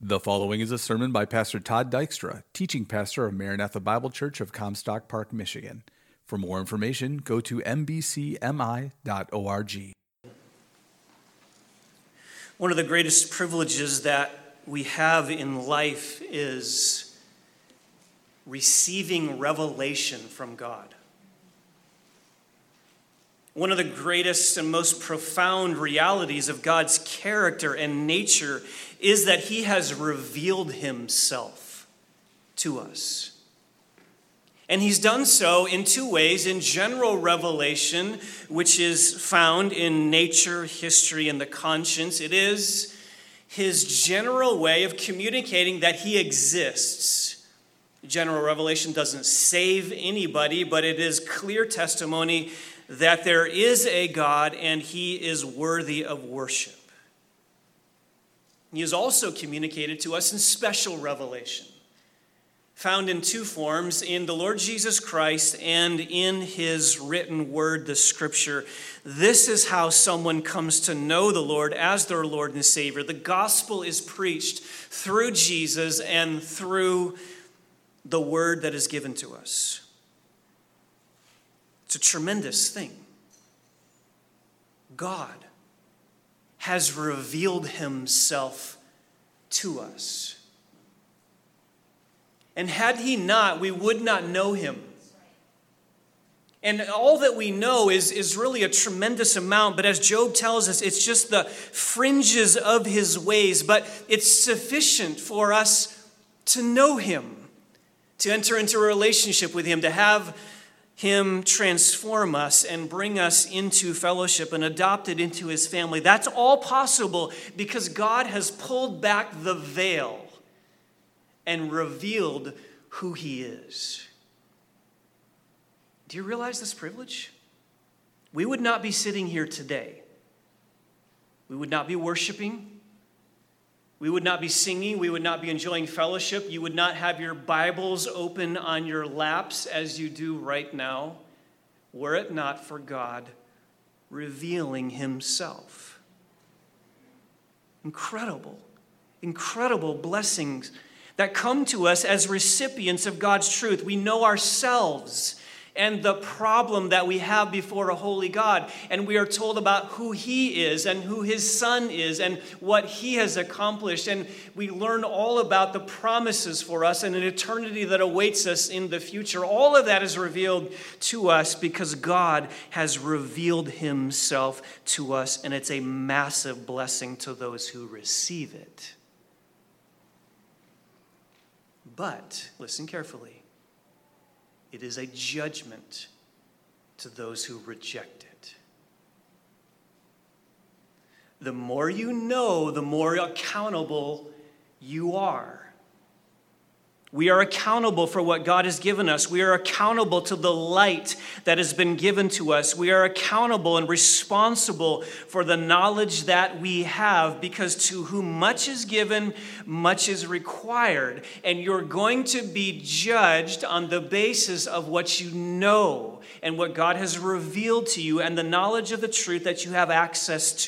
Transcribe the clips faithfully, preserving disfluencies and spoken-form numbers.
The following is a sermon by Pastor Todd Dykstra, teaching pastor of Maranatha Bible Church of Comstock Park, Michigan. For more information, go to m b c m i dot org. One of the greatest privileges that we have in life is receiving revelation from God. One of the greatest and most profound realities of God's character and nature is that He has revealed Himself to us. And He's done so in two ways: in general revelation, which is found in nature, history, and the conscience. It is His general way of communicating that He exists. General revelation doesn't save anybody, but it is clear testimony that there is a God and He is worthy of worship. He is also communicated to us in special revelation, found in two forms: in the Lord Jesus Christ and in His written word, the Scripture. This is how someone comes to know the Lord as their Lord and Savior. The gospel is preached through Jesus and through the word that is given to us. It's a tremendous thing. God has revealed Himself to us. And had He not, we would not know Him. And all that we know is, is really a tremendous amount, but as Job tells us, it's just the fringes of His ways, but it's sufficient for us to know Him, to enter into a relationship with Him, to have Him transform us and bring us into fellowship and adopt it into His family. That's all possible because God has pulled back the veil and revealed who He is. Do you realize this privilege? We would not be sitting here today. We would not be worshiping. We would not be singing. We would not be enjoying fellowship. You would not have your Bibles open on your laps as you do right now, were it not for God revealing Himself. Incredible, incredible blessings that come to us as recipients of God's truth. We know ourselves and the problem that we have before a holy God. And we are told about who He is and who His Son is and what He has accomplished. And we learn all about the promises for us and an eternity that awaits us in the future. All of that is revealed to us because God has revealed Himself to us. And it's a massive blessing to those who receive it. But, listen carefully, it is a judgment to those who reject it. The more you know, the more accountable you are. We are accountable for what God has given us. We are accountable to the light that has been given to us. We are accountable and responsible for the knowledge that we have, because to whom much is given, much is required. And you're going to be judged on the basis of what you know and what God has revealed to you and the knowledge of the truth that you have access to.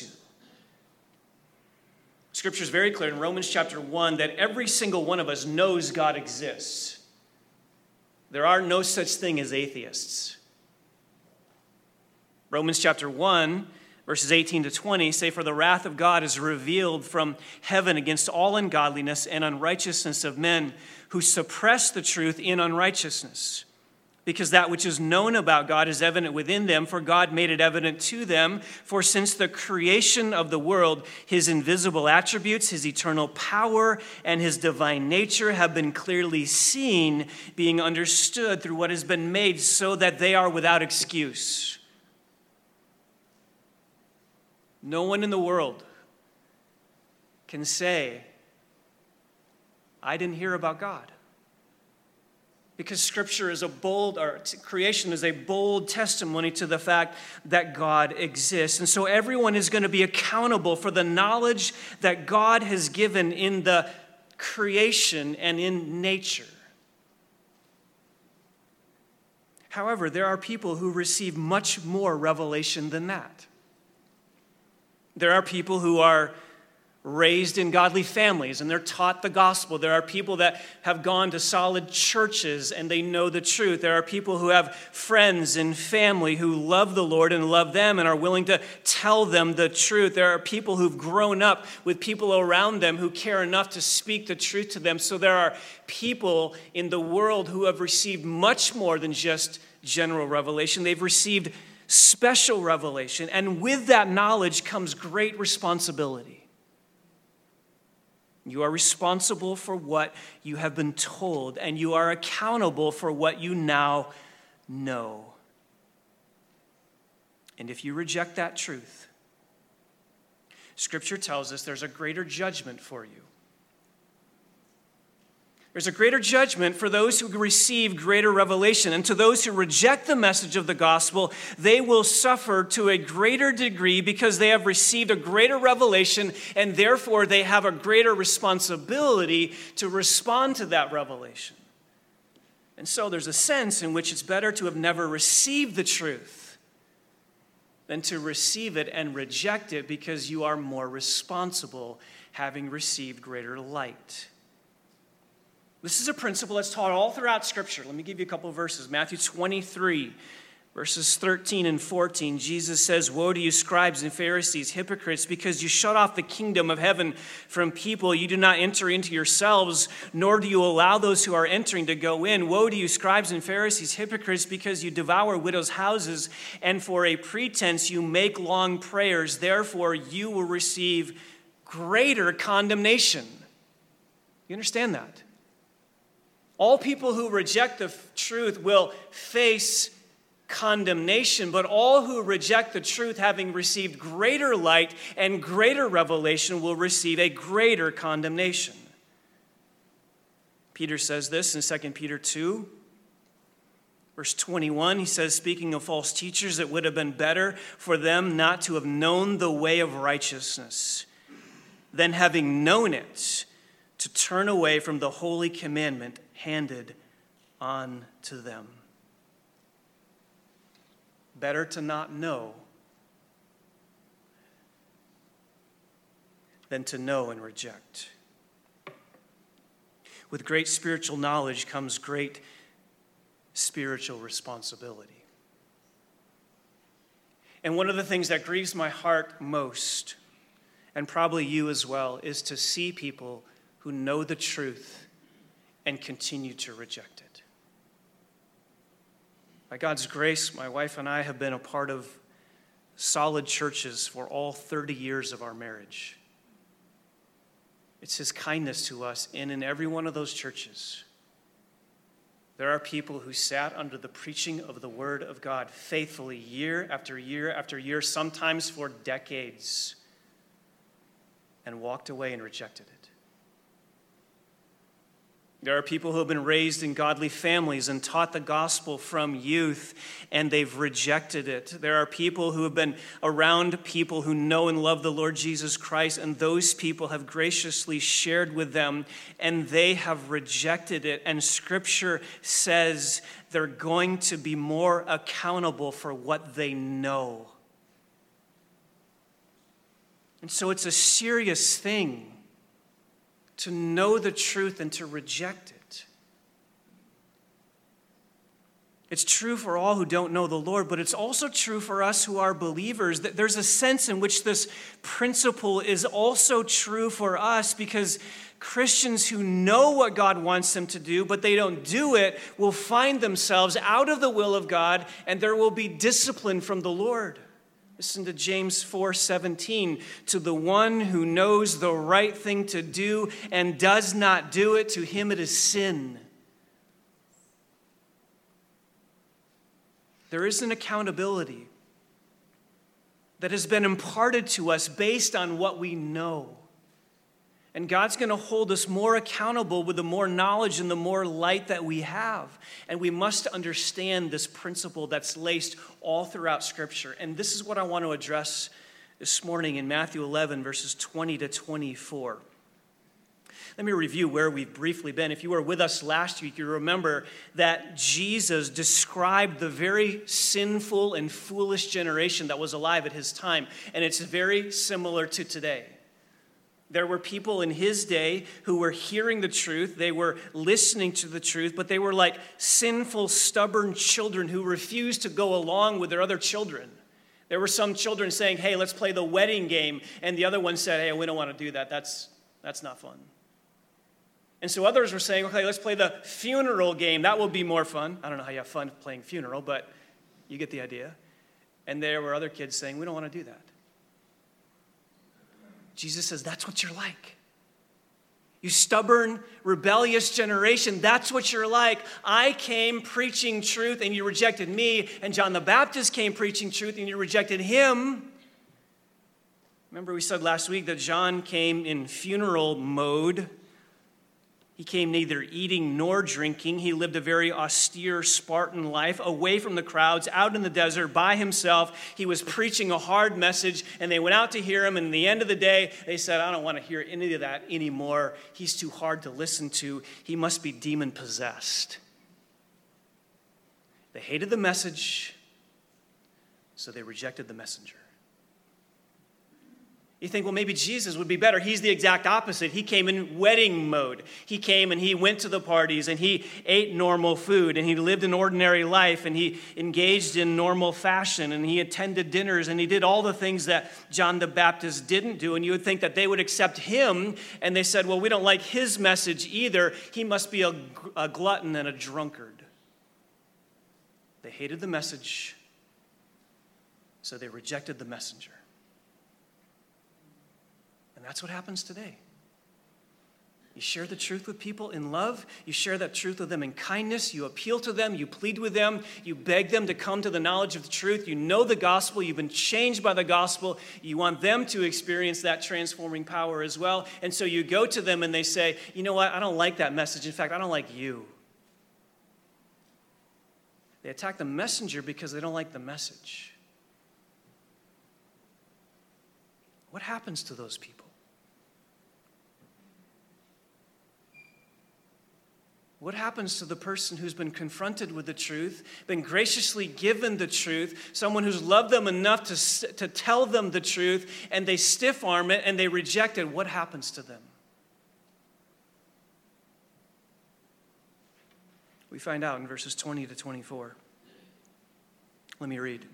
Scripture is very clear in Romans chapter one that every single one of us knows God exists. There are no such thing as atheists. Romans chapter one, verses eighteen to twenty say, "For the wrath of God is revealed from heaven against all ungodliness and unrighteousness of men who suppress the truth in unrighteousness. Because that which is known about God is evident within them, for God made it evident to them. For since the creation of the world, His invisible attributes, His eternal power, and His divine nature have been clearly seen, being understood through what has been made, so that they are without excuse." No one in the world can say, "I didn't hear about God." Because Scripture is a bold, or creation is a bold testimony to the fact that God exists. And so everyone is going to be accountable for the knowledge that God has given in the creation and in nature. However, there are people who receive much more revelation than that. There are people who are raised in godly families and they're taught the gospel. There are people that have gone to solid churches and they know the truth. There are people who have friends and family who love the Lord and love them and are willing to tell them the truth. There are people who've grown up with people around them who care enough to speak the truth to them. So there are people in the world who have received much more than just general revelation. They've received special revelation, and with that knowledge comes great responsibility. You are responsible for what you have been told, and you are accountable for what you now know. And if you reject that truth, Scripture tells us there's a greater judgment for you. There's a greater judgment for those who receive greater revelation. And to those who reject the message of the gospel, they will suffer to a greater degree because they have received a greater revelation, and therefore they have a greater responsibility to respond to that revelation. And so there's a sense in which it's better to have never received the truth than to receive it and reject it, because you are more responsible having received greater light. This is a principle that's taught all throughout Scripture. Let me give you a couple of verses. Matthew twenty-three, verses thirteen and fourteen. Jesus says, "Woe to you, scribes and Pharisees, hypocrites, because you shut off the kingdom of heaven from people. You do not enter into yourselves, nor do you allow those who are entering to go in. Woe to you, scribes and Pharisees, hypocrites, because you devour widows' houses, and for a pretense you make long prayers. Therefore you will receive greater condemnation." You understand that? All people who reject the f- truth will face condemnation, but all who reject the truth, having received greater light and greater revelation, will receive a greater condemnation. Peter says this in Second Peter two, verse twenty-one. He says, speaking of false teachers, it would have been better for them not to have known the way of righteousness than, having known it, to turn away from the holy commandment handed on to them. Better to not know than to know and reject. With great spiritual knowledge comes great spiritual responsibility. And one of the things that grieves my heart most, and probably you as well, is to see people who know the truth and continue to reject it. By God's grace, my wife and I have been a part of solid churches for all thirty years of our marriage. It's His kindness to us, and in every one of those churches, there are people who sat under the preaching of the Word of God faithfully year after year after year, sometimes for decades, and walked away and rejected it. There are people who have been raised in godly families and taught the gospel from youth, and they've rejected it. There are people who have been around people who know and love the Lord Jesus Christ, and those people have graciously shared with them, and they have rejected it. And Scripture says they're going to be more accountable for what they know. And so it's a serious thing to know the truth and to reject it. It's true for all who don't know the Lord, but it's also true for us who are believers. That there's a sense in which this principle is also true for us, because Christians who know what God wants them to do, but they don't do it, will find themselves out of the will of God, and there will be discipline from the Lord. Listen to James four seventeen. To the one who knows the right thing to do and does not do it, to him it is sin. There is an accountability that has been imparted to us based on what we know. And God's going to hold us more accountable with the more knowledge and the more light that we have. And we must understand this principle that's laced all throughout Scripture. And this is what I want to address this morning in Matthew eleven, verses twenty to twenty-four. Let me review where we've briefly been. If you were with us last week, you remember that Jesus described the very sinful and foolish generation that was alive at his time. And it's very similar to today. There were people in his day who were hearing the truth. They were listening to the truth, but they were like sinful, stubborn children who refused to go along with their other children. There were some children saying, hey, let's play the wedding game. And the other one said, hey, we don't want to do that. That's, that's not fun. And so others were saying, okay, let's play the funeral game. That will be more fun. I don't know how you have fun playing funeral, but you get the idea. And there were other kids saying, we don't want to do that. Jesus says, that's what you're like. You stubborn, rebellious generation, that's what you're like. I came preaching truth and you rejected me, and John the Baptist came preaching truth and you rejected him. Remember we said last week that John came in funeral mode. He came neither eating nor drinking. He lived a very austere Spartan life, away from the crowds, out in the desert by himself. He was preaching a hard message, and they went out to hear him. And at the end of the day, they said, I don't want to hear any of that anymore. He's too hard to listen to. He must be demon-possessed. They hated the message, so they rejected the messenger. You think, well, maybe Jesus would be better. He's the exact opposite. He came in wedding mode. He came and he went to the parties and he ate normal food and he lived an ordinary life and he engaged in normal fashion and he attended dinners and he did all the things that John the Baptist didn't do. And you would think that they would accept him, and they said, well, we don't like his message either. He must be a, a glutton and a drunkard. They hated the message, so they rejected the messenger. And that's what happens today. You share the truth with people in love. You share that truth with them in kindness. You appeal to them. You plead with them. You beg them to come to the knowledge of the truth. You know the gospel. You've been changed by the gospel. You want them to experience that transforming power as well. And so you go to them and they say, you know what? I don't like that message. In fact, I don't like you. They attack the messenger because they don't like the message. What happens to those people? What happens to the person who's been confronted with the truth, been graciously given the truth, someone who's loved them enough to, to tell them the truth, and they stiff-arm it and they reject it? What happens to them? We find out in verses twenty to twenty-four. Let me read.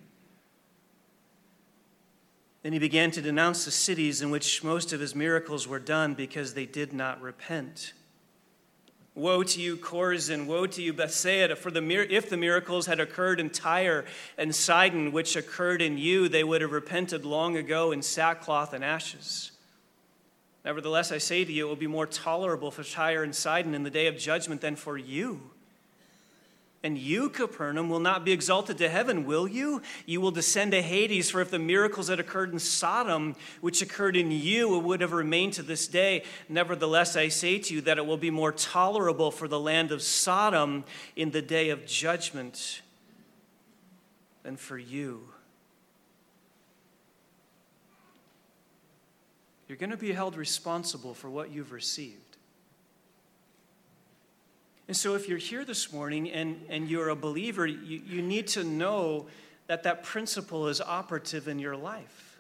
Then he began to denounce the cities in which most of his miracles were done because they did not repent. Woe to you, Chorazin! Woe to you, Bethsaida! For the if the miracles had occurred in Tyre and Sidon, which occurred in you, they would have repented long ago in sackcloth and ashes. Nevertheless, I say to you, it will be more tolerable for Tyre and Sidon in the day of judgment than for you. And you, Capernaum, will not be exalted to heaven, will you? You will descend to Hades, for if the miracles that occurred in Sodom, which occurred in you, would have remained to this day. Nevertheless, I say to you that it will be more tolerable for the land of Sodom in the day of judgment than for you. You're going to be held responsible for what you've received. And so if you're here this morning and, and you're a believer, you, you need to know that that principle is operative in your life.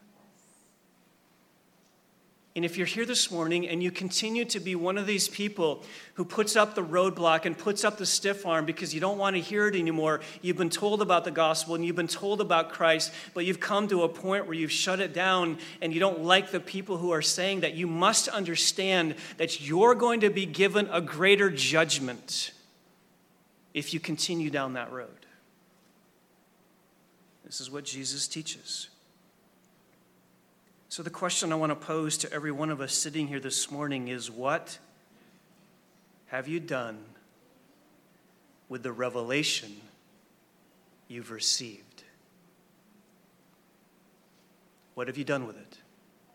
And if you're here this morning and you continue to be one of these people who puts up the roadblock and puts up the stiff arm because you don't want to hear it anymore, you've been told about the gospel and you've been told about Christ, but you've come to a point where you've shut it down and you don't like the people who are saying that, you must understand that you're going to be given a greater judgment if you continue down that road. This is what Jesus teaches. So the question I want to pose to every one of us sitting here this morning is, what have you done with the revelation you've received? What have you done with it?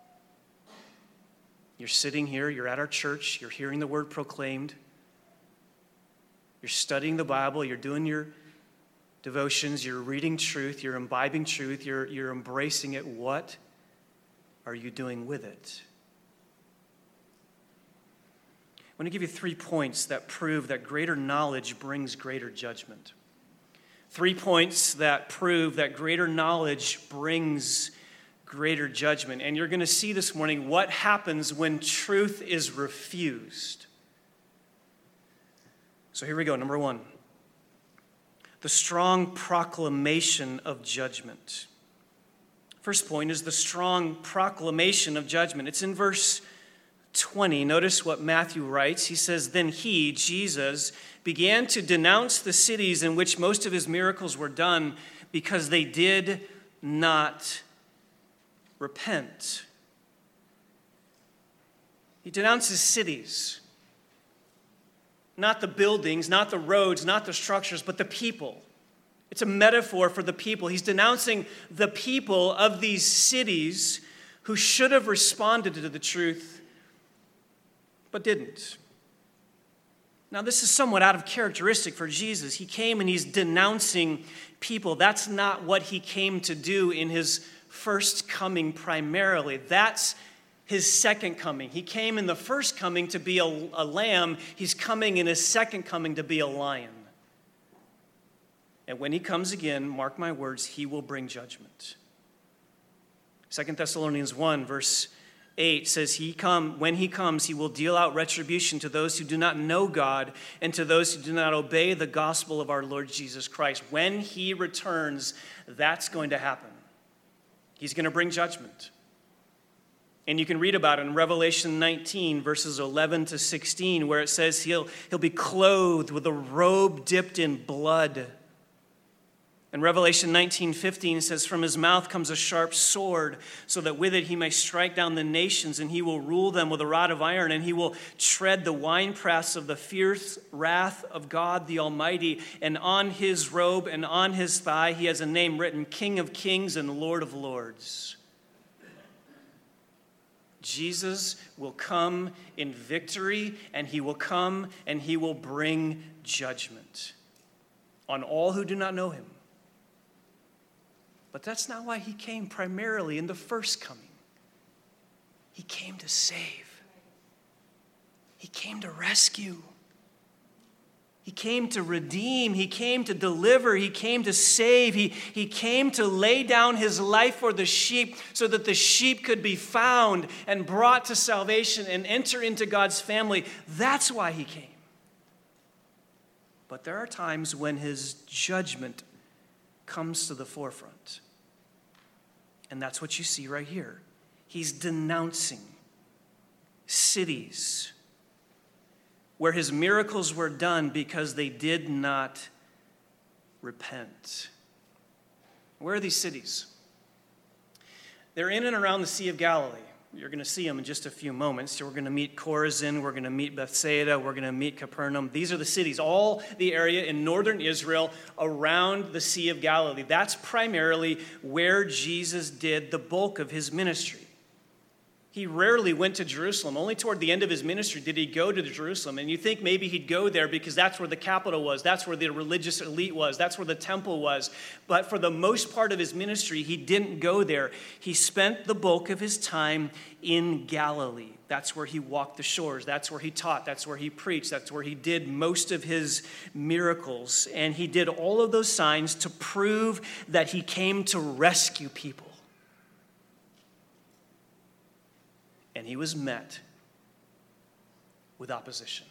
You're sitting here, you're at our church, you're hearing the word proclaimed, you're studying the Bible, you're doing your devotions, you're reading truth, you're imbibing truth, you're, you're embracing it. What are you doing with it? I want to give you three points that prove that greater knowledge brings greater judgment. Three points that prove that greater knowledge brings greater judgment. And you're going to see this morning what happens when truth is refused. So here we go. Number one, the strong proclamation of judgment. First point is the strong proclamation of judgment. It's in verse twenty. Notice what Matthew writes. He says, "Then he, Jesus, began to denounce the cities in which most of his miracles were done because they did not repent." He denounces cities. Not the buildings, not the roads, not the structures, but the people. It's a metaphor for the people. He's denouncing the people of these cities who should have responded to the truth, but didn't. Now, this is somewhat out of characteristic for Jesus. He came and he's denouncing people. That's not what he came to do in his first coming primarily. That's his second coming. He came in the first coming to be a, a lamb. He's coming in his second coming to be a lion. And when he comes again, mark my words, he will bring judgment. Second Thessalonians one, verse eight says, "He come when he comes, he will deal out retribution to those who do not know God and to those who do not obey the gospel of our Lord Jesus Christ." When he returns, that's going to happen. He's going to bring judgment. And you can read about it in Revelation nineteen, verses eleven to sixteen, where it says he'll, he'll be clothed with a robe dipped in blood. In Revelation nineteen fifteen, it says, "From his mouth comes a sharp sword, so that with it he may strike down the nations, and he will rule them with a rod of iron, and he will tread the winepress of the fierce wrath of God the Almighty. And on his robe and on his thigh he has a name written, King of Kings and Lord of Lords." Jesus will come in victory, and he will come and he will bring judgment on all who do not know him. But that's not why he came primarily in the first coming. He came to save. He came to rescue. He came to redeem. He came to deliver. He came to save. He, he came to lay down his life for the sheep so that the sheep could be found and brought to salvation and enter into God's family. That's why he came. But there are times when his judgment comes to the forefront. And that's what you see right here. He's denouncing cities where his miracles were done because they did not repent. Where are these cities? They're in and around the Sea of Galilee. You're going to see them in just a few moments. So we're going to meet Chorazin, we're going to meet Bethsaida, we're going to meet Capernaum. These are the cities, all the area in northern Israel around the Sea of Galilee. That's primarily where Jesus did the bulk of his ministry. He rarely went to Jerusalem. Only toward the end of his ministry did he go to Jerusalem. And you think maybe he'd go there because that's where the capital was. That's where the religious elite was. That's where the temple was. But for the most part of his ministry, he didn't go there. He spent the bulk of his time in Galilee. That's where he walked the shores. That's where he taught. That's where he preached. That's where he did most of his miracles. And he did all of those signs to prove that he came to rescue people. And he was met with opposition.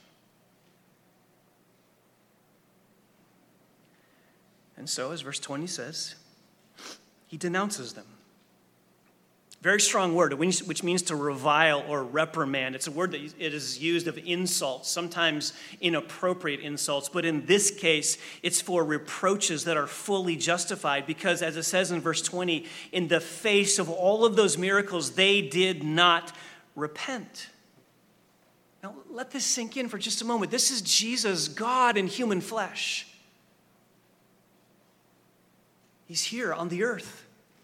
And so, as verse twenty says, he denounces them. Very strong word, which means to revile or reprimand. It's a word that it is used of insults, sometimes inappropriate insults. But in this case, it's for reproaches that are fully justified because, as it says in verse twenty, in the face of all of those miracles, they did not repent. Now, let this sink in for just a moment. This is Jesus, God in human flesh. He's here on the earth.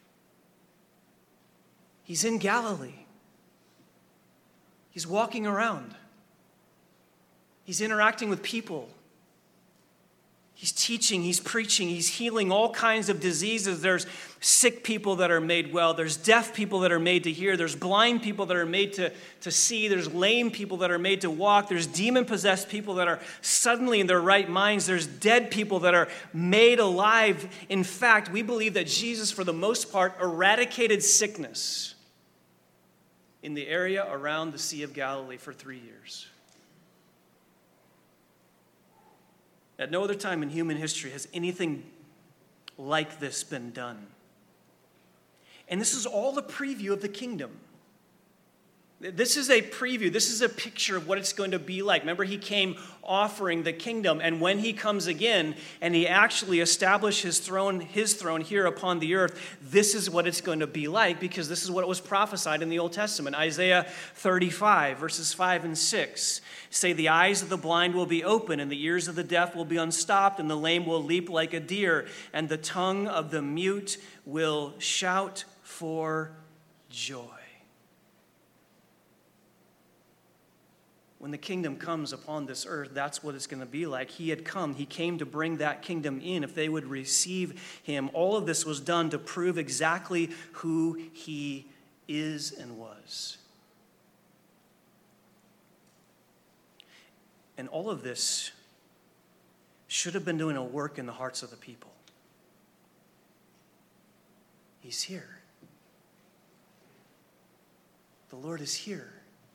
He's in Galilee. He's walking around. He's interacting with people. He's He's teaching, he's preaching, he's healing all kinds of diseases. There's sick people that are made well. There's deaf people that are made to hear. There's blind people that are made to, to see. There's lame people that are made to walk. There's demon-possessed people that are suddenly in their right minds. There's dead people that are made alive. In fact, we believe that Jesus, for the most part, eradicated sickness in the area around the Sea of Galilee for three years. At no other time in human history has anything like this been done. And this is all the preview of the kingdom. This is a preview. This is a picture of what it's going to be like. Remember, he came offering the kingdom, and when he comes again and he actually established his throne, his throne here upon the earth, this is what it's going to be like, because this is what was prophesied in the Old Testament. Isaiah thirty-five, verses five and six say, "The eyes of the blind will be open, and the ears of the deaf will be unstopped, and the lame will leap like a deer, and the tongue of the mute will shout for joy." When the kingdom comes upon this earth, that's what it's going to be like. He had come. He came to bring that kingdom in if they would receive him. All of this was done to prove exactly who he is and was. And all of this should have been doing a work in the hearts of the people. He's here. The Lord is here.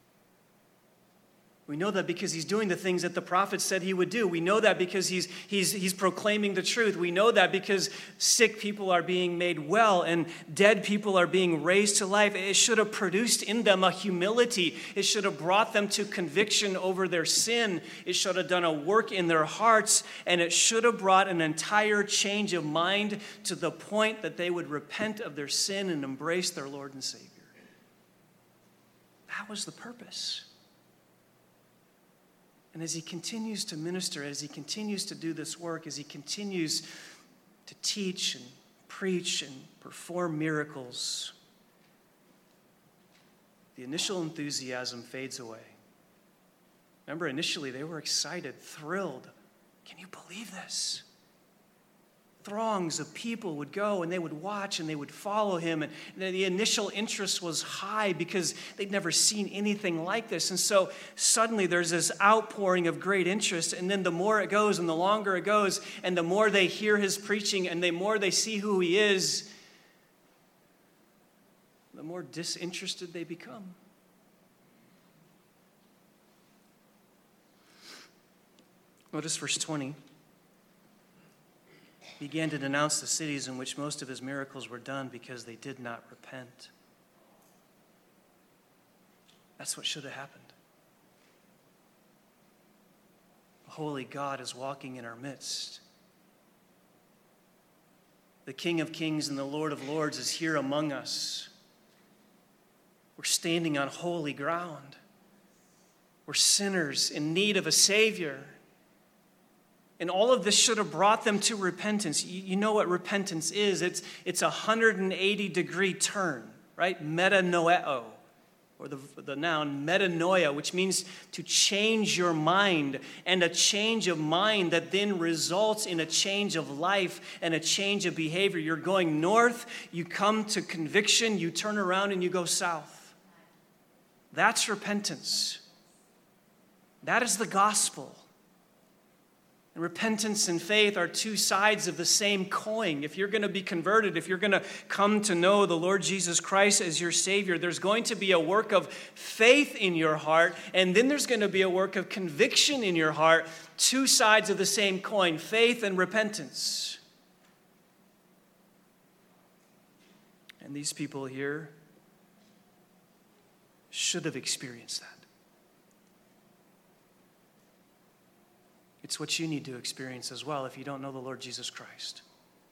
We know that because he's doing the things that the prophets said he would do. We know that because he's, he's, he's proclaiming the truth. We know that because sick people are being made well and dead people are being raised to life. It should have produced in them a humility. It should have brought them to conviction over their sin. It should have done a work in their hearts, and it should have brought an entire change of mind to the point that they would repent of their sin and embrace their Lord and Savior. That was the purpose. And as he continues to minister, as he continues to do this work, as he continues to teach and preach and perform miracles, the initial enthusiasm fades away. Remember, initially they were excited, thrilled. Can you believe this? Throngs of people would go and they would watch and they would follow him. And the initial interest was high because they'd never seen anything like this. And so suddenly there's this outpouring of great interest. And then the more it goes and the longer it goes and the more they hear his preaching and the more they see who he is, the more disinterested they become. Notice verse twenty. He began to denounce the cities in which most of his miracles were done because they did not repent. That's what should have happened. The holy God is walking in our midst. The King of Kings and the Lord of Lords is here among us. We're standing on holy ground. We're sinners in need of a Savior. And all of this should have brought them to repentance. You, you know what repentance is. It's, it's a one hundred eighty degree turn, right? Metanoeo, or the, the noun metanoia, which means to change your mind. And a change of mind that then results in a change of life and a change of behavior. You're going north, you come to conviction, you turn around and you go south. That's repentance. That is the gospel. And repentance and faith are two sides of the same coin. If you're going to be converted, if you're going to come to know the Lord Jesus Christ as your Savior, there's going to be a work of faith in your heart, and then there's going to be a work of conviction in your heart. Two sides of the same coin, faith and repentance. And these people here should have experienced that. It's what you need to experience as well if you don't know the Lord Jesus Christ.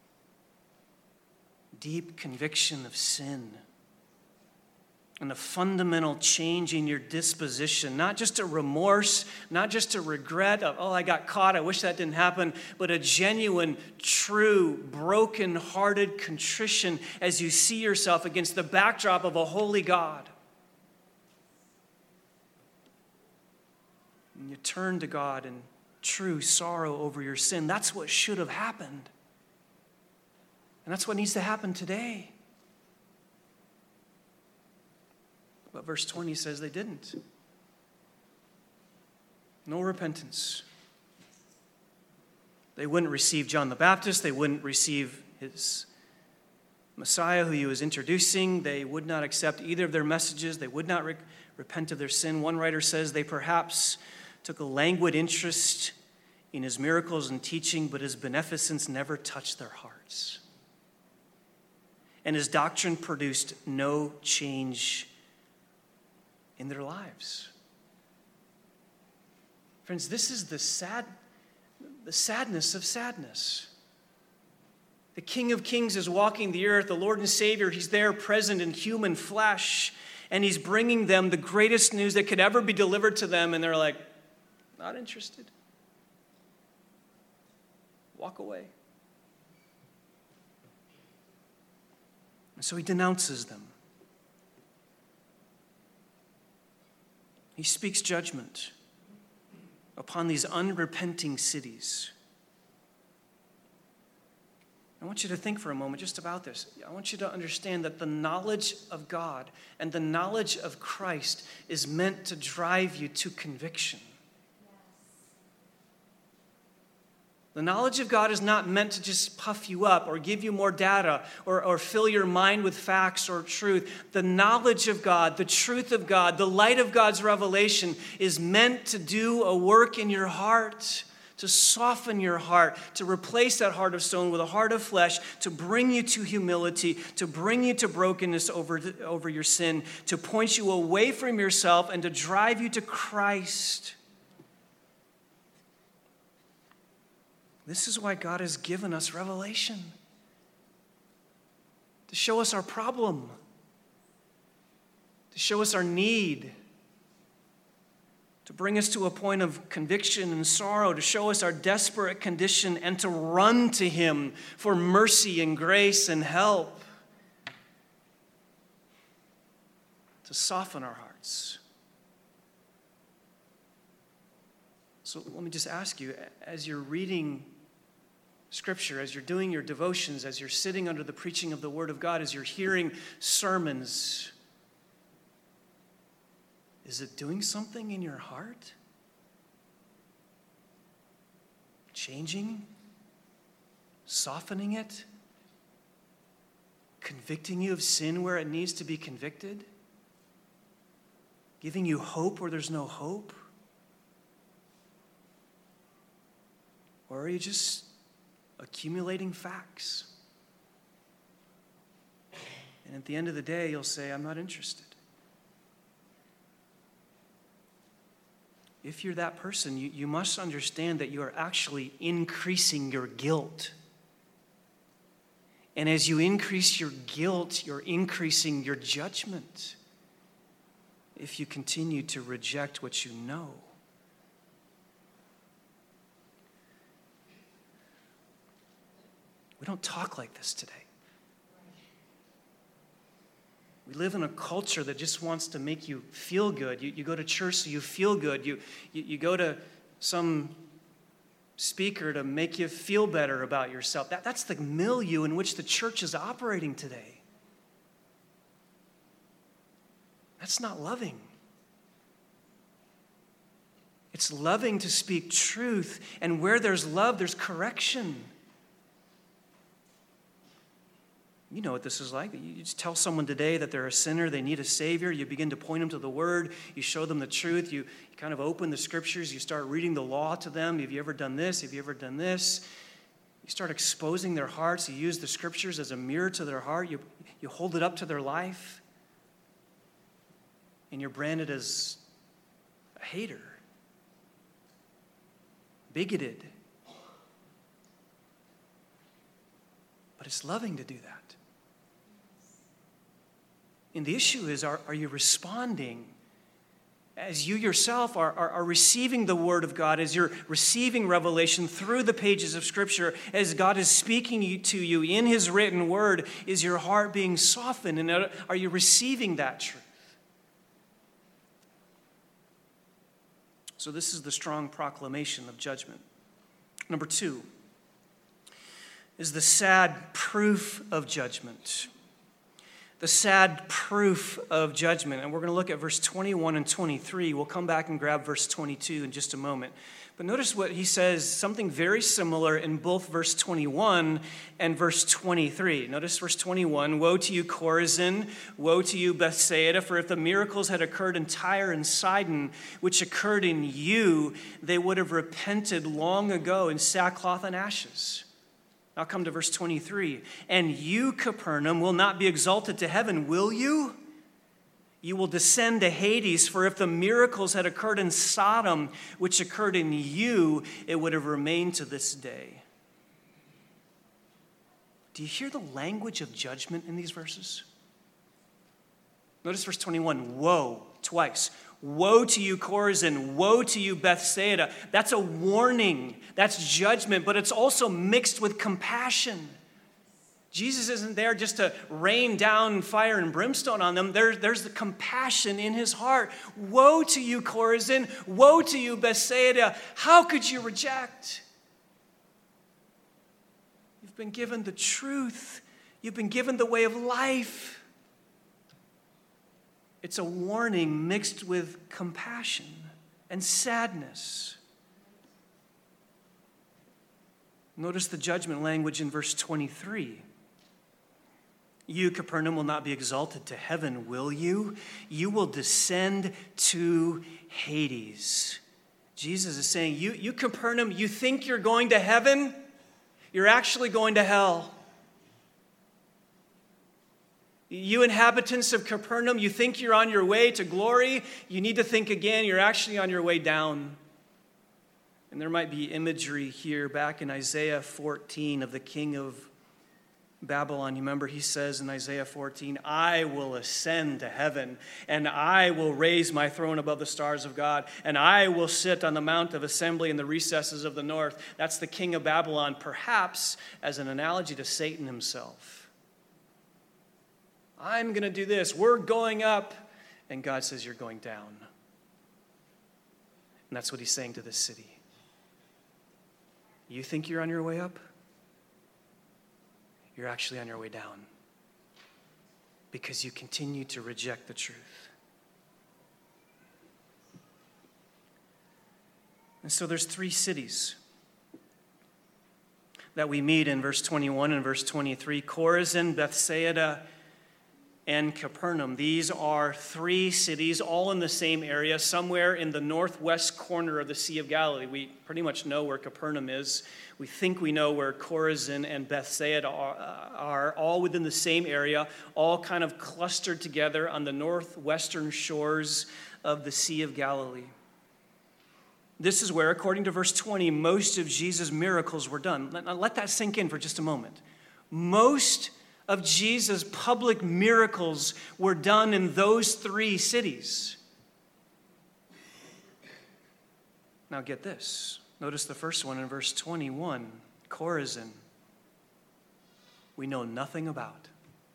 Deep conviction of sin and a fundamental change in your disposition, not just a remorse, not just a regret of, oh, I got caught, I wish that didn't happen, but a genuine, true, broken-hearted contrition as you see yourself against the backdrop of a holy God. And you turn to God and true sorrow over your sin. That's what should have happened. And that's what needs to happen today. But verse twenty says they didn't. No repentance. They wouldn't receive John the Baptist. They wouldn't receive his Messiah who he was introducing. They would not accept either of their messages. They would not re- repent of their sin. One writer says they perhaps took a languid interest in his miracles and teaching, but his beneficence never touched their hearts. And his doctrine produced no change in their lives. Friends, this is the sad, the sadness of sadness. The King of Kings is walking the earth, the Lord and Savior. He's there present in human flesh, and he's bringing them the greatest news that could ever be delivered to them, and they're like, not interested. Walk away. And so he denounces them. He speaks judgment upon these unrepenting cities. I want you to think for a moment just about this. I want you to understand that the knowledge of God and the knowledge of Christ is meant to drive you to conviction. The knowledge of God is not meant to just puff you up or give you more data or, or fill your mind with facts or truth. The knowledge of God, the truth of God, the light of God's revelation is meant to do a work in your heart, to soften your heart, to replace that heart of stone with a heart of flesh, to bring you to humility, to bring you to brokenness over, over your sin, to point you away from yourself and to drive you to Christ. This is why God has given us revelation, to show us our problem, to show us our need, to bring us to a point of conviction and sorrow, to show us our desperate condition and to run to him for mercy and grace and help, to soften our hearts. So let me just ask you, as you're reading Scripture, as you're doing your devotions, as you're sitting under the preaching of the Word of God, as you're hearing sermons, is it doing something in your heart? Changing? Softening it? Convicting you of sin where it needs to be convicted? Giving you hope where there's no hope? Or are you just accumulating facts? And at the end of the day, you'll say, I'm not interested. If you're that person, you, you must understand that you are actually increasing your guilt. And as you increase your guilt, you're increasing your judgment if you continue to reject what you know. We don't talk like this today. We live in a culture that just wants to make you feel good. You, you go to church so you feel good. You, you, you go to some speaker to make you feel better about yourself. That, that's the milieu in which the church is operating today. That's not loving. It's loving to speak truth, and where there's love, there's correction. You know what this is like. You just tell someone today that they're a sinner, they need a Savior. You begin to point them to the Word. You show them the truth. You, you kind of open the Scriptures. You start reading the law to them. Have you ever done this? Have you ever done this? You start exposing their hearts. You use the Scriptures as a mirror to their heart. You, you hold it up to their life. And you're branded as a hater, bigoted. But it's loving to do that. And the issue is, are, are you responding as you yourself are, are, are receiving the Word of God, as you're receiving revelation through the pages of Scripture, as God is speaking to you in His written Word, is your heart being softened? And are you receiving that truth? So this is the strong proclamation of judgment. Number two is the sad proof of judgment. The sad proof of judgment. And we're going to look at verse twenty-one and twenty-three. We'll come back and grab verse twenty-two in just a moment. But notice what he says, something very similar in both verse twenty-one and verse twenty-three. Notice verse twenty-one, woe to you, Chorazin, woe to you, Bethsaida, for if the miracles had occurred in Tyre and Sidon, which occurred in you, they would have repented long ago in sackcloth and ashes. Now come to verse twenty-three. And you, Capernaum, will not be exalted to heaven, will you? You will descend to Hades, for if the miracles had occurred in Sodom, which occurred in you, it would have remained to this day. Do you hear the language of judgment in these verses? Notice verse twenty-one, woe, twice. Woe to you, Chorazin. Woe to you, Bethsaida. That's a warning. That's judgment, but it's also mixed with compassion. Jesus isn't there just to rain down fire and brimstone on them. There, there's the compassion in his heart. Woe to you, Chorazin. Woe to you, Bethsaida. How could you reject? You've been given the truth. You've been given the way of life. It's a warning mixed with compassion and sadness. Notice the judgment language in verse twenty-three. You, Capernaum, will not be exalted to heaven, will you? You will descend to Hades. Jesus is saying, you, you Capernaum, you think you're going to heaven? You're actually going to hell. You inhabitants of Capernaum, you think you're on your way to glory? You need to think again. You're actually on your way down. And there might be imagery here back in Isaiah fourteen of the king of Babylon. You remember he says in Isaiah fourteen, I will ascend to heaven, and I will raise my throne above the stars of God, and I will sit on the mount of assembly in the recesses of the north. That's the king of Babylon, perhaps as an analogy to Satan himself. I'm going to do this. We're going up. And God says, you're going down. And that's what he's saying to this city. You think you're on your way up? You're actually on your way down. Because you continue to reject the truth. And so there's three cities that we meet in verse twenty-one and verse twenty-three. Chorazin, Bethsaida, and Capernaum. These are three cities all in the same area, somewhere in the northwest corner of the Sea of Galilee. We pretty much know where Capernaum is. We think we know where Chorazin and Bethsaida are, uh, are, all within the same area, all kind of clustered together on the northwestern shores of the Sea of Galilee. This is where, according to verse twenty, most of Jesus' miracles were done. Let, let that sink in for just a moment. Most of Jesus' public miracles were done in those three cities. Now get this. Notice the first one in verse twenty-one, Chorazin. We know nothing about.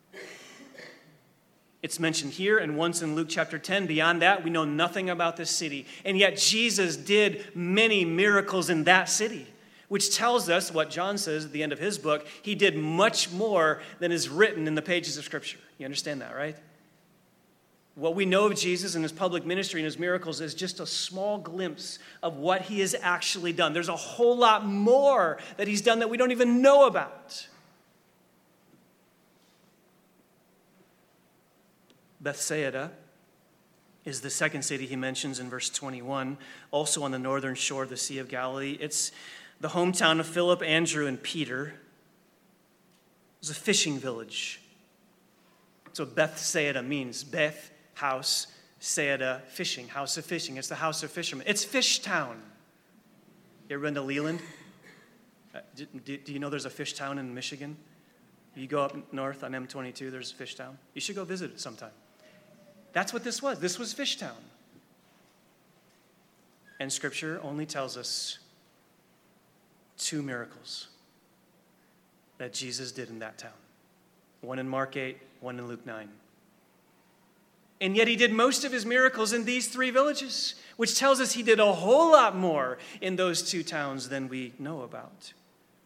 It's mentioned here and once in Luke chapter ten. Beyond that, we know nothing about this city. And yet Jesus did many miracles in that city, which tells us what John says at the end of his book. He did much more than is written in the pages of Scripture. You understand that, right? What we know of Jesus and his public ministry and his miracles is just a small glimpse of what he has actually done. There's a whole lot more that he's done that we don't even know about. Bethsaida is the second city he mentions in verse twenty-one, also on the northern shore of the Sea of Galilee. It's the hometown of Philip, Andrew, and Peter. It was a fishing village. That's what Bethsaida means. Beth, house, Saida, fishing, house of fishing. It's the house of fishermen. It's Fish Town. You ever been to Leland? Uh, do, do you know there's a fish town in Michigan? You go up north on M twenty-two, there's a fish town. You should go visit it sometime. That's what this was. This was Fish Town. And Scripture only tells us two miracles that Jesus did in that town. One in Mark eight, one in Luke nine. And yet he did most of his miracles in these three villages, which tells us he did a whole lot more in those two towns than we know about.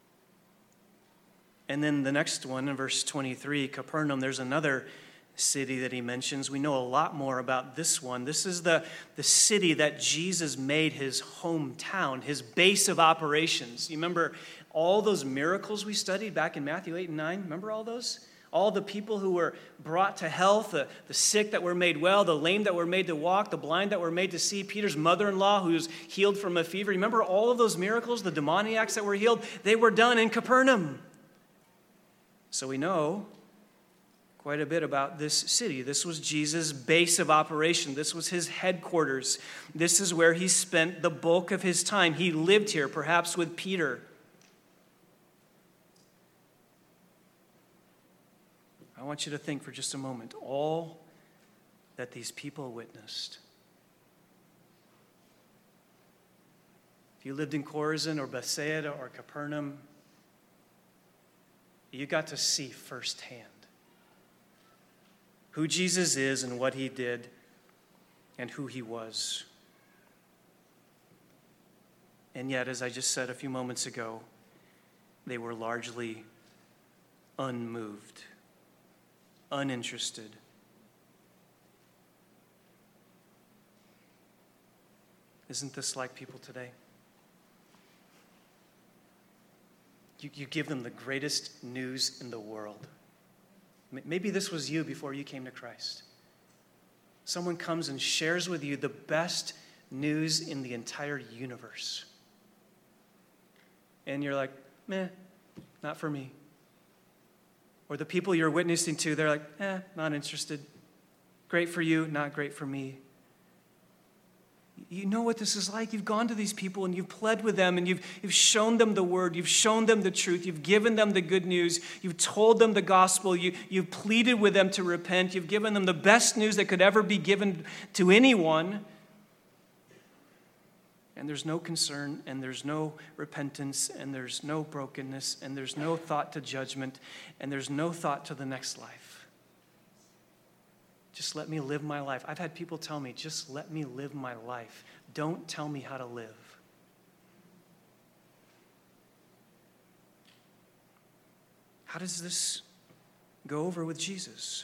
And then the next one in verse twenty-three, Capernaum, there's another city that he mentions. We know a lot more about this one. This is the, the city that Jesus made his hometown, his base of operations. You remember all those miracles we studied back in Matthew eight and nine? Remember all those? All the people who were brought to health, the, the sick that were made well, the lame that were made to walk, the blind that were made to see, Peter's mother-in-law who was healed from a fever. Remember all of those miracles, the demoniacs that were healed? They were done in Capernaum. So we know quite a bit about this city. This was Jesus' base of operation. This was his headquarters. This is where he spent the bulk of his time. He lived here, perhaps with Peter. I want you to think for just a moment, all that these people witnessed. If you lived in Chorazin or Bethsaida or Capernaum, you got to see firsthand who Jesus is and what he did and who he was. And yet, as I just said a few moments ago, they were largely unmoved, uninterested. Isn't this like people today? You, you give them the greatest news in the world. Maybe this was you before you came to Christ. Someone comes and shares with you the best news in the entire universe. And you're like, meh, not for me. Or the people you're witnessing to, they're like, eh, not interested. Great for you, not great for me. You know what this is like. You've gone to these people and you've pled with them and you've, you've shown them the word. You've shown them the truth. You've given them the good news. You've told them the gospel. You, you've pleaded with them to repent. You've given them the best news that could ever be given to anyone. And there's no concern, and there's no repentance, and there's no brokenness, and there's no thought to judgment, and there's no thought to the next life. Just let me live my life. I've had people tell me, just let me live my life. Don't tell me how to live. How does this go over with Jesus?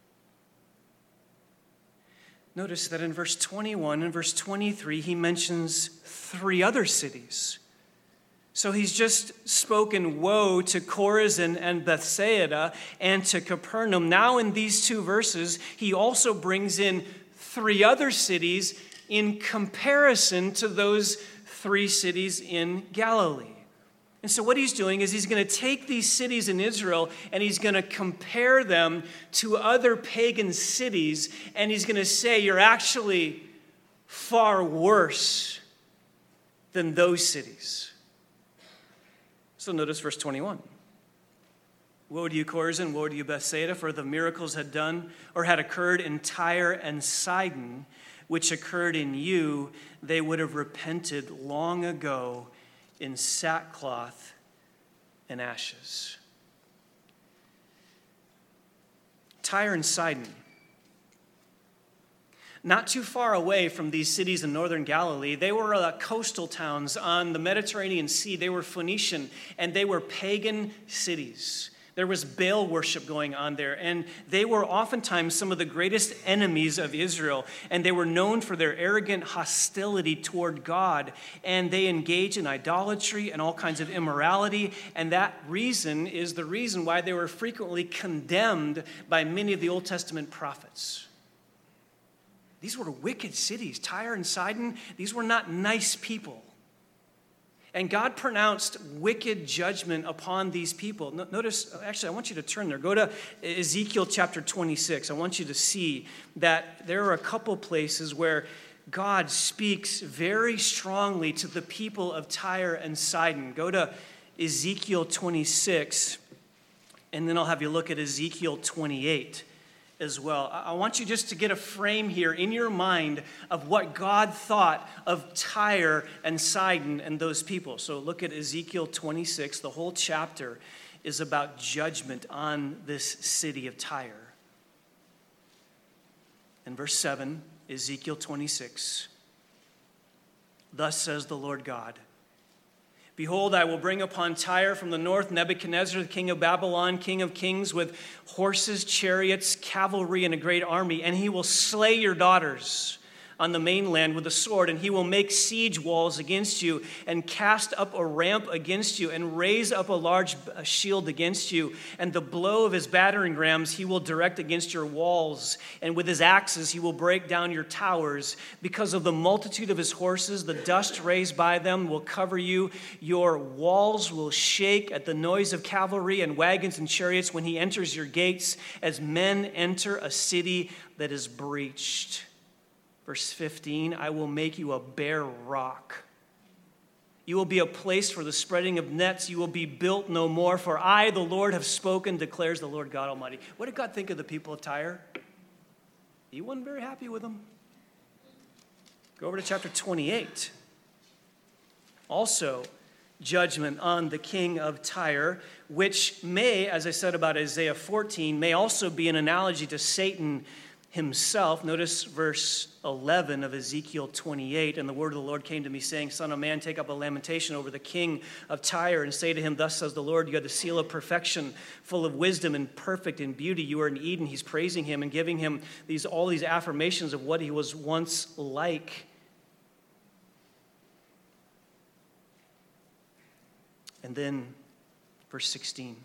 Notice that in verse twenty-one and verse twenty-three, he mentions three other cities. So he's just spoken woe to Chorazin and Bethsaida and to Capernaum. Now in these two verses, he also brings in three other cities in comparison to those three cities in Galilee. And so what he's doing is he's going to take these cities in Israel and he's going to compare them to other pagan cities, and he's going to say, you're actually far worse than those cities. So notice verse twenty-one. Woe to you, Chorazin, woe to you, Bethsaida, for the miracles had done or had occurred in Tyre and Sidon, which occurred in you, they would have repented long ago in sackcloth and ashes. Tyre and Sidon, not too far away from these cities in northern Galilee, they were uh, coastal towns on the Mediterranean Sea. They were Phoenician, and they were pagan cities. There was Baal worship going on there, and they were oftentimes some of the greatest enemies of Israel, and they were known for their arrogant hostility toward God, and they engaged in idolatry and all kinds of immorality, and that reason is the reason why they were frequently condemned by many of the Old Testament prophets. These were wicked cities. Tyre and Sidon, these were not nice people. And God pronounced wicked judgment upon these people. Notice, actually, I want you to turn there. Go to Ezekiel chapter twenty-six. I want you to see that there are a couple places where God speaks very strongly to the people of Tyre and Sidon. Go to Ezekiel twenty-six, and then I'll have you look at Ezekiel twenty-eight. As well. I want you just to get a frame here in your mind of what God thought of Tyre and Sidon and those people. So look at Ezekiel twenty-six. The whole chapter is about judgment on this city of Tyre. In verse seven, Ezekiel twenty-six, thus says the Lord God, behold, I will bring upon Tyre from the north Nebuchadnezzar, the king of Babylon, king of kings, with horses, chariots, cavalry, and a great army, and he will slay your daughters on the mainland with a sword, and he will make siege walls against you, and cast up a ramp against you, and raise up a large shield against you. And the blow of his battering rams he will direct against your walls, and with his axes he will break down your towers. Because of the multitude of his horses, the dust raised by them will cover you. Your walls will shake at the noise of cavalry and wagons and chariots when he enters your gates, as men enter a city that is breached. Verse fifteen, I will make you a bare rock. You will be a place for the spreading of nets. You will be built no more, for I, the Lord, have spoken, declares the Lord God Almighty. What did God think of the people of Tyre? He wasn't very happy with them. Go over to chapter twenty-eight. Also, judgment on the king of Tyre, which may, as I said about Isaiah fourteen, may also be an analogy to Satan himself. Notice verse eleven of Ezekiel twenty-eight. And the word of the Lord came to me, saying, Son of man, take up a lamentation over the king of Tyre, and say to him, thus says the Lord, you have the seal of perfection, full of wisdom and perfect in beauty. You are in Eden. He's praising him and giving him these all these affirmations of what he was once like. And then verse sixteen.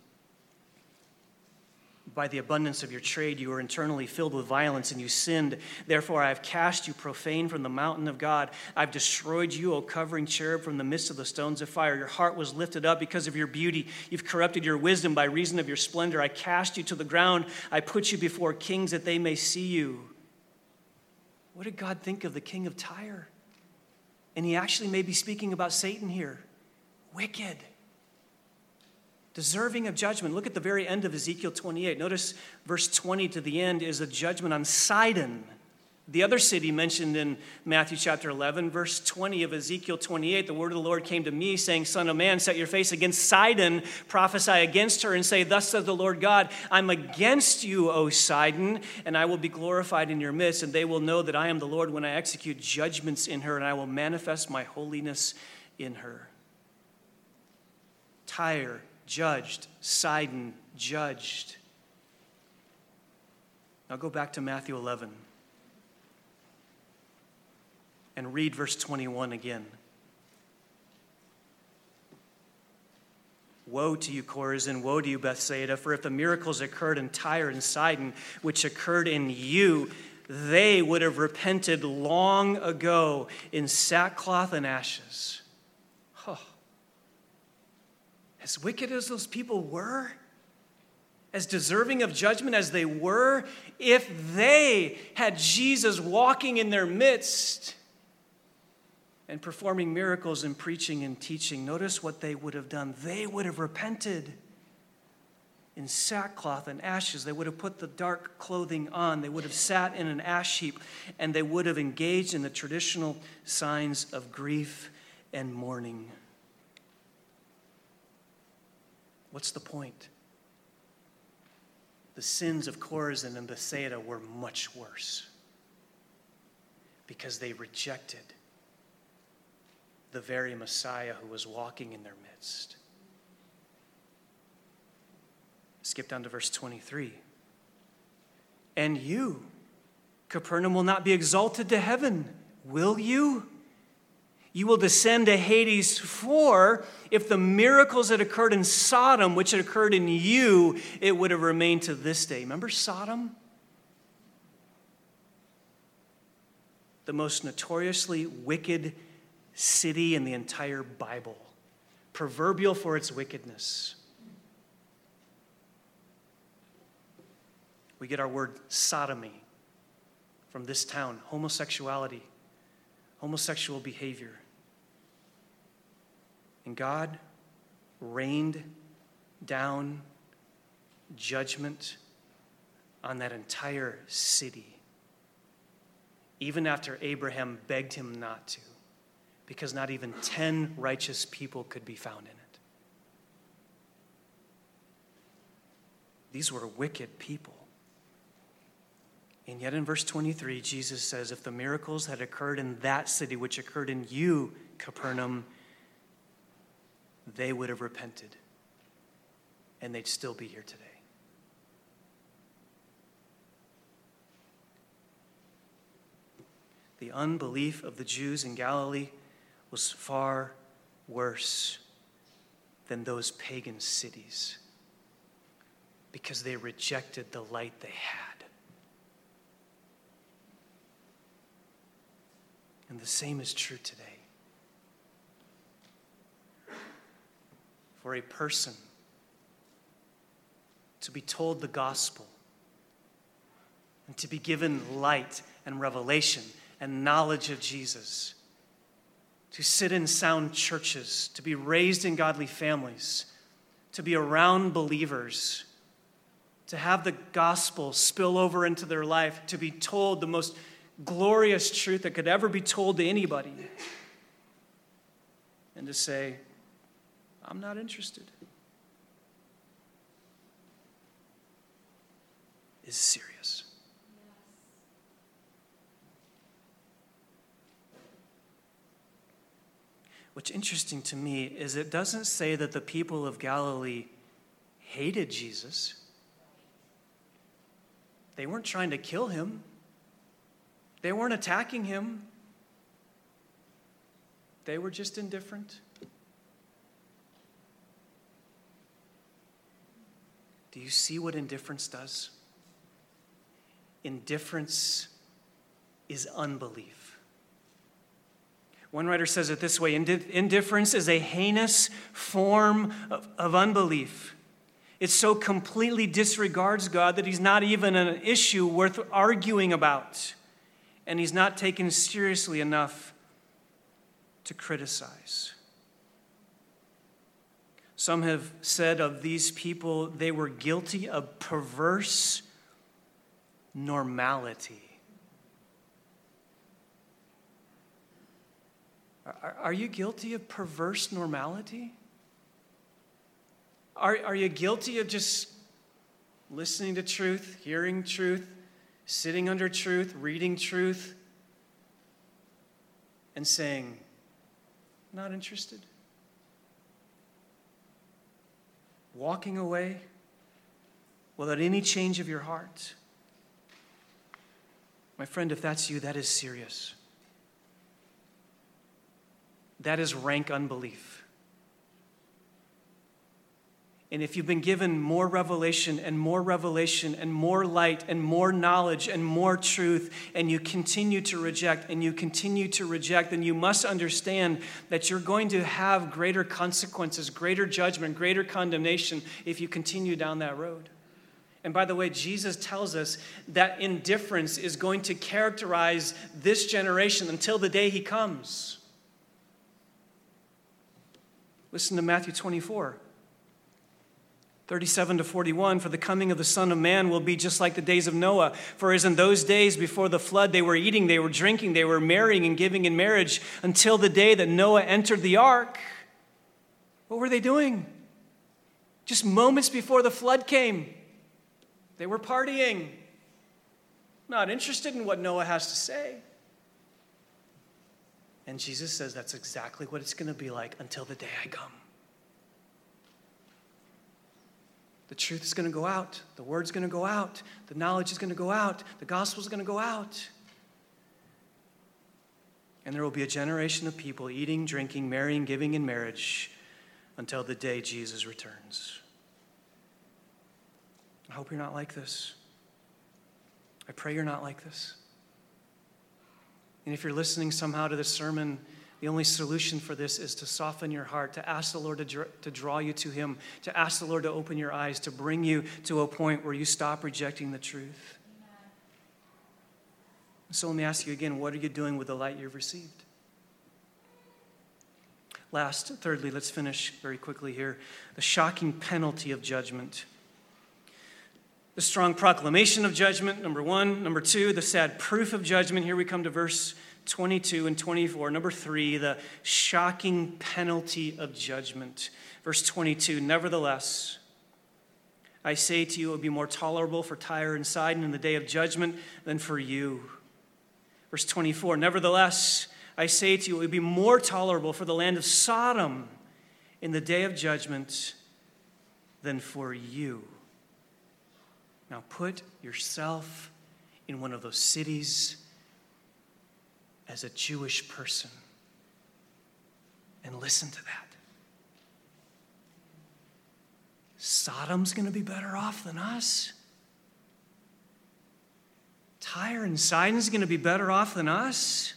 By the abundance of your trade, you were internally filled with violence, and you sinned. Therefore, I have cast you profane from the mountain of God. I've destroyed you, O covering cherub, from the midst of the stones of fire. Your heart was lifted up because of your beauty. You've corrupted your wisdom by reason of your splendor. I cast you to the ground. I put you before kings that they may see you. What did God think of the king of Tyre? And he actually may be speaking about Satan here. Wicked. Deserving of judgment. Look at the very end of Ezekiel twenty-eight. Notice verse twenty to the end is a judgment on Sidon, the other city mentioned in Matthew chapter eleven. Verse twenty of Ezekiel twenty-eight, the word of the Lord came to me, saying, Son of man, set your face against Sidon, prophesy against her, and say, thus says the Lord God, I'm against you, O Sidon, and I will be glorified in your midst, and they will know that I am the Lord when I execute judgments in her, and I will manifest my holiness in her. Tyre judged, Sidon judged. Now go back to Matthew eleven and read verse twenty-one again. Woe to you, Chorazin, woe to you, Bethsaida, for if the miracles occurred in Tyre and Sidon, which occurred in you, they would have repented long ago in sackcloth and ashes. Huh. As wicked as those people were, as deserving of judgment as they were, if they had Jesus walking in their midst and performing miracles and preaching and teaching, notice what they would have done. They would have repented in sackcloth and ashes. They would have put the dark clothing on. They would have sat in an ash heap, and they would have engaged in the traditional signs of grief and mourning. What's the point? The sins of Chorazin and Bethsaida were much worse because they rejected the very Messiah who was walking in their midst. Skip down to verse twenty-three. And you, Capernaum, will not be exalted to heaven, will you? You will descend to Hades, for if the miracles that occurred in Sodom, which had occurred in you, it would have remained to this day. Remember Sodom? The most notoriously wicked city in the entire Bible. Proverbial for its wickedness. We get our word sodomy from this town, homosexuality. Homosexual behavior. And God rained down judgment on that entire city, even after Abraham begged him not to, because not even ten righteous people could be found in it. These were wicked people. And yet in verse twenty-three, Jesus says, if the miracles had occurred in that city, which occurred in you, Capernaum, they would have repented, and they'd still be here today. The unbelief of the Jews in Galilee was far worse than those pagan cities because they rejected the light they had. And the same is true today. For a person to be told the gospel and to be given light and revelation and knowledge of Jesus, to sit in sound churches, to be raised in godly families, to be around believers, to have the gospel spill over into their life, to be told the most glorious truth that could ever be told to anybody, and to say, I'm not interested, is serious. What's interesting to me is it doesn't say that the people of Galilee hated Jesus. They weren't trying to kill him. They weren't attacking him. They were just indifferent. Do you see what indifference does? Indifference is unbelief. One writer says it this way: indifference is a heinous form of, of unbelief. It so completely disregards God that he's not even an issue worth arguing about. And he's not taken seriously enough to criticize. Some have said of these people, they were guilty of perverse normality. Are, are you guilty of perverse normality? Are, are you guilty of just listening to truth, hearing truth, sitting under truth, reading truth, and saying, not interested? Walking away without any change of your heart? My friend, if that's you, that is serious. That is rank unbelief. And if you've been given more revelation and more revelation and more light and more knowledge and more truth, and you continue to reject and you continue to reject, then you must understand that you're going to have greater consequences, greater judgment, greater condemnation if you continue down that road. And by the way, Jesus tells us that indifference is going to characterize this generation until the day he comes. Listen to Matthew twenty-four. thirty-seven to forty-one, for the coming of the Son of Man will be just like the days of Noah. For as in those days before the flood, they were eating, they were drinking, they were marrying and giving in marriage until the day that Noah entered the ark. What were they doing? Just moments before the flood came, they were partying, not interested in what Noah has to say. And Jesus says that's exactly what it's going to be like until the day I come. The truth is going to go out. The word's going to go out. The knowledge is going to go out. The gospel is going to go out. And there will be a generation of people eating, drinking, marrying, giving in marriage until the day Jesus returns. I hope you're not like this. I pray you're not like this. And if you're listening somehow to this sermon, the only solution for this is to soften your heart, to ask the Lord to, dr- to draw you to him, to ask the Lord to open your eyes, to bring you to a point where you stop rejecting the truth. Amen. So let me ask you again, what are you doing with the light you've received? Last, thirdly, let's finish very quickly here. The shocking penalty of judgment. The strong proclamation of judgment, number one. Number two, the sad proof of judgment. Here we come to verse twenty-two and twenty-four. Number three, the shocking penalty of judgment. Verse twenty-two, nevertheless, I say to you, it will be more tolerable for Tyre and Sidon in the day of judgment than for you. Verse twenty-four, nevertheless, I say to you, it will be more tolerable for the land of Sodom in the day of judgment than for you. Now put yourself in one of those cities as a Jewish person and listen to that. Sodom's going to be better off than us. Tyre and Sidon's going to be better off than us.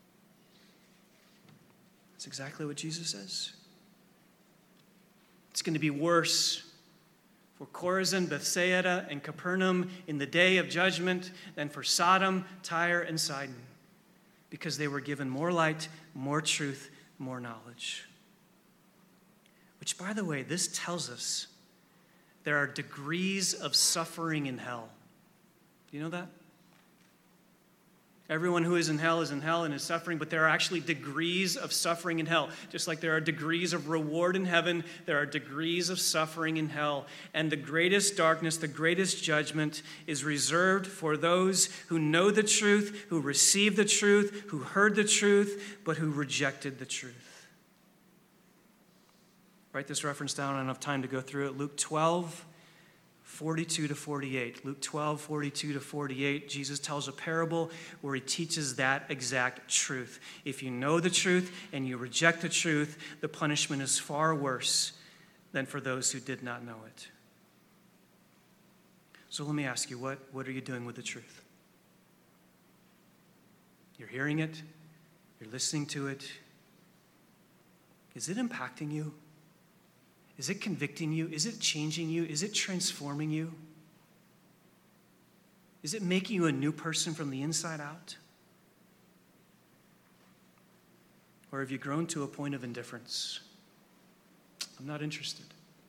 That's exactly what Jesus says. It's going to be worse for Chorazin, Bethsaida, and Capernaum in the day of judgment than for Sodom, Tyre, and Sidon, because they were given more light, more truth, more knowledge. Which, by the way, this tells us there are degrees of suffering in hell. Do you know that? Everyone who is in hell is in hell and is suffering, but there are actually degrees of suffering in hell. Just like there are degrees of reward in heaven, there are degrees of suffering in hell. And the greatest darkness, the greatest judgment is reserved for those who know the truth, who received the truth, who heard the truth, but who rejected the truth. Write this reference down. I don't have time to go through it. Luke twelve, forty-two to forty-eight. Luke twelve, forty-two to forty-eight. Jesus tells a parable where he teaches that exact truth. If you know the truth and you reject the truth, the punishment is far worse than for those who did not know it. So let me ask you, what, what are you doing with the truth? You're hearing it. You're listening to it. Is it impacting you? Is it convicting you? Is it changing you? Is it transforming you? Is it making you a new person from the inside out? Or have you grown to a point of indifference? I'm not interested.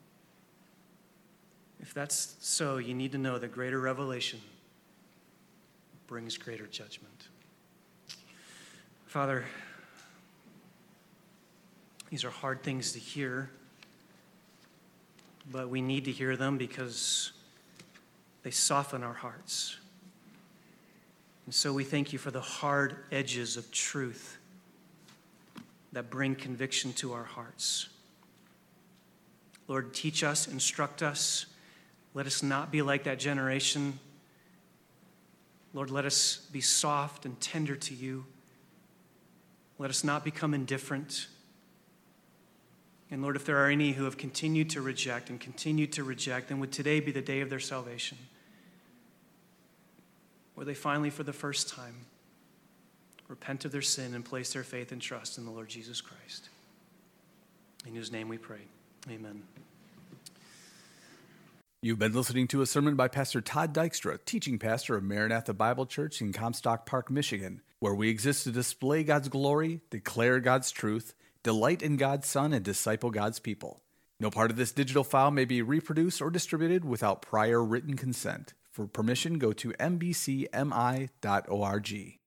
If that's so, you need to know that greater revelation brings greater judgment. Father, these are hard things to hear. But we need to hear them because they soften our hearts. And so we thank you for the hard edges of truth that bring conviction to our hearts. Lord, teach us, instruct us. Let us not be like that generation. Lord, let us be soft and tender to you. Let us not become indifferent. And Lord, if there are any who have continued to reject and continued to reject, then would today be the day of their salvation, where they finally, for the first time, repent of their sin and place their faith and trust in the Lord Jesus Christ. In whose name we pray. Amen. You've been listening to a sermon by Pastor Todd Dykstra, teaching pastor of Maranatha Bible Church in Comstock Park, Michigan, where we exist to display God's glory, declare God's truth, delight in God's Son, and disciple God's people. No part of this digital file may be reproduced or distributed without prior written consent. For permission, go to m b c m i dot org.